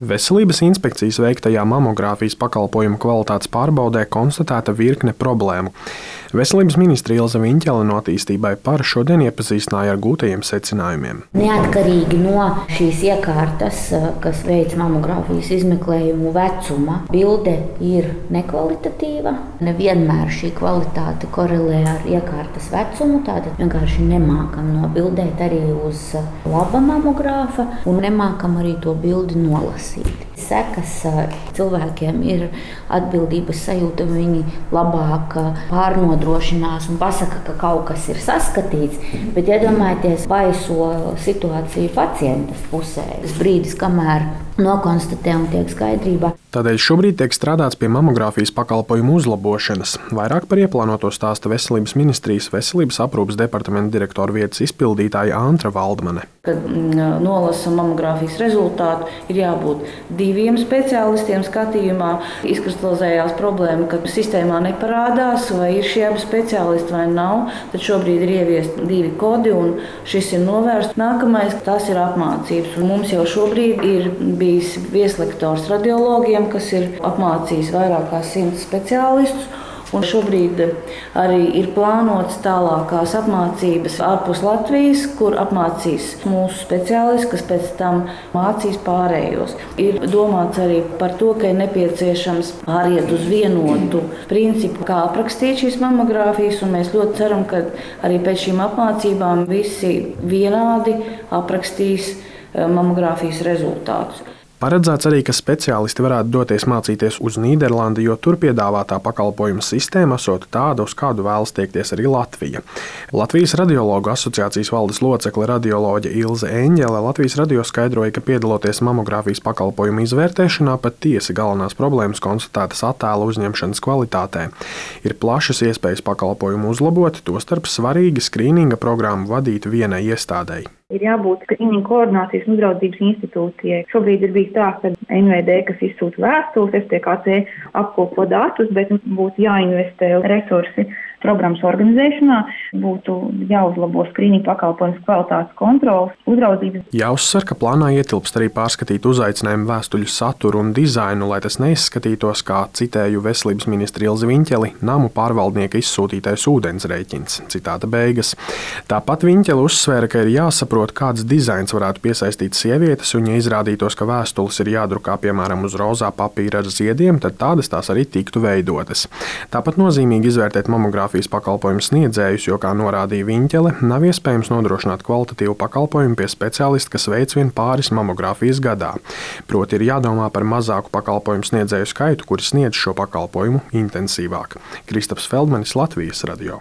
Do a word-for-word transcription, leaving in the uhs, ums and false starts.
Veselības inspekcijas veiktajā mamogrāfijas pakalpojumu kvalitātes pārbaudē konstatēta virkne problēmu. Veselības ministre Ilze Viņķele no Attīstībai par šodien iepazīstināja ar gūtajiem secinājumiem. Neatkarīgi no šīs iekārtas, kas veic mamogrāfijas izmeklējumu vecuma, bilde ir nekvalitatīva. Nevienmēr šī kvalitāte korelē ar iekārtas vecumu, tātad vienkārši nemākam nobildēt arī uz laba mamogrāfa un nemākam arī to bildi nolasīt. Sekas cilvēkiem ir atbildības sajūta, viņi labāk pārnodrošinās un pasaka, ka kaut kas ir saskatīts, bet iedomājieties baiso situāciju pacientas pusē. Tas brīdis, kamēr nokonstatē un tiek skaidrībā. Tādēļ šobrīd tiek strādāts pie mamogrāfijas pakalpojumu uzlabošanas. Vairāk par ieplānoto stāsta Veselības ministrijas veselības aprūpes departamenta direktora vietas izpildītāja Antra Valdmane. Kad nolasa mamogrāfijas rezultātu, ir jābūt diviem speciālistiem skatījumā. Izkristalizējās problēma, ka sistēmā neparādās, vai ir šie abi speciālisti vai nav. Tad šobrīd ir ieviesti divi kodi un šis ir novērsts. Nākamais, tas ir apmācības. Un mums jau šobrīd ir bijis vieslektors radiologiem, kas ir apmācījis vairāk kā simts speciālistus. Un šobrīd arī ir plānotas tālākās apmācības ārpus Latvijas, kur apmācīs mūsu speciālisti, kas pēc tam mācīs pārējos. Ir domāts arī par to, ka ir nepieciešams pāriet uz vienotu principu, kā aprakstīt šīs mamogrāfijas, un mēs ļoti ceram, ka arī pēc šīm apmācībām visi vienādi aprakstīs mamogrāfijas rezultātus. Paredzēts arī, ka speciālisti varētu doties mācīties uz Nīderlandi, jo tur piedāvātā pakalpojuma sistēma esot tāda, uz kādu vēlas tiekties arī Latvija. Latvijas radiologu asociācijas valdes locekle radioloģe Ilze Eņģele Latvijas radio skaidroja, ka piedaloties mamogrāfijas pakalpojumu izvērtēšanā, patiesi galvenās problēmas konstatētas attēla uzņemšanas kvalitātē. Ir plašas iespējas pakalpojumu uzlabot, tostarp svarīgi skrīninga programmu vadīt vienai iestādei. Ir jābūt skrīninga koordinācijas un uzraudzības institūcijai. Šobrīd ir bijis tā, ka N V D, kas izsūta vēstules, S T K C apkopo datus, bet būtu jāinvestē resursi programmas organizēšanā, būtu jāuzlabo skrīninga pakalpojumu kvalitātes kontrolas, uzraudzības. Jāuzsver, ka plānā ietilpst arī pārskatīt uzaicinājumu vēstuļu saturu un dizainu, lai tas neizskatītos kā, citēju Veselības ministri Ilzi Viņķeli, namu pārvaldnieka izsūtītais ūdens rēķins. Citāta beigas. Tāpat Viņķele uzsvēra, ka ir jāsaprot, kāds dizains varētu piesaistīt sievietes, un ja izrādītos, ka vēstules ir jādrukā piemēram uz rozā papīra ar ziediem, tad tādas tās arī tiktu veidotas. Tāpat nozīmīgi izvērtēt mamogrāfiju pakalpojumu sniedzējus, jo, kā norādīja Viņķele, nav iespējams nodrošināt kvalitatīvu pakalpojumu pie speciālista, kas veic vien pāris mamogrāfijas gadā. Proti ir jādomā par mazāku pakalpojumu sniedzēju skaitu, kuri sniedz šo pakalpojumu intensīvāk. Kristaps Feldmanis, Latvijas radio.